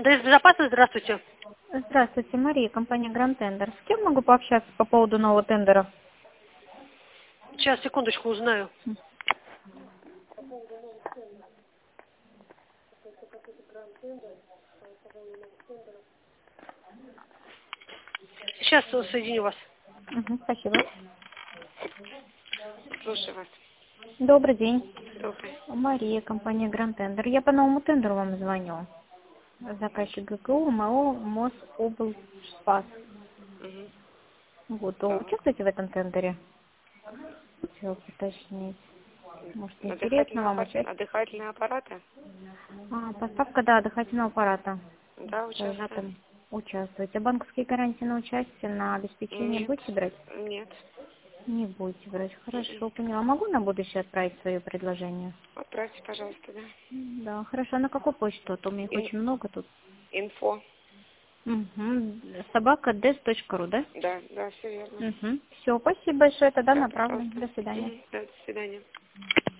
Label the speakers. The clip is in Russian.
Speaker 1: ДС Безопасность, здравствуйте.
Speaker 2: Здравствуйте, Мария, компания Grand Tender. С кем могу пообщаться по поводу нового тендера?
Speaker 1: Сейчас, секундочку, узнаю. Сейчас соединю вас.
Speaker 2: Спасибо.
Speaker 1: Слушаю вас.
Speaker 2: Добрый день.
Speaker 1: Добрый.
Speaker 2: Мария, компания Grand Tender. Я по новому тендеру вам звоню. Заказчик ГКУ, МАО, Мособлспас.
Speaker 1: Угу.
Speaker 2: Вот,
Speaker 1: Так.
Speaker 2: участвуете в этом тендере? Хотела уточнить. Может, интересно вам участвовать?
Speaker 1: На дыхательные аппараты?
Speaker 2: Поставка, да, дыхательного аппарата.
Speaker 1: Да, участвую.
Speaker 2: Участвуете. А банковские гарантии на участие, на обеспечение
Speaker 1: Нет.
Speaker 2: будете брать?
Speaker 1: Нет.
Speaker 2: Не будете брать. Хорошо, поняла. Могу на будущее отправить свое предложение?
Speaker 1: Отправьте, пожалуйста, да.
Speaker 2: Да, хорошо. А на какую почту? А то у меня их очень много тут.
Speaker 1: Инфо.
Speaker 2: Собака des.ru, да?
Speaker 1: Да, да, все верно.
Speaker 2: Все, спасибо большое. Тогда
Speaker 1: Да,
Speaker 2: направлю.
Speaker 1: пожалуйста.
Speaker 2: До свидания.
Speaker 1: Да, до свидания.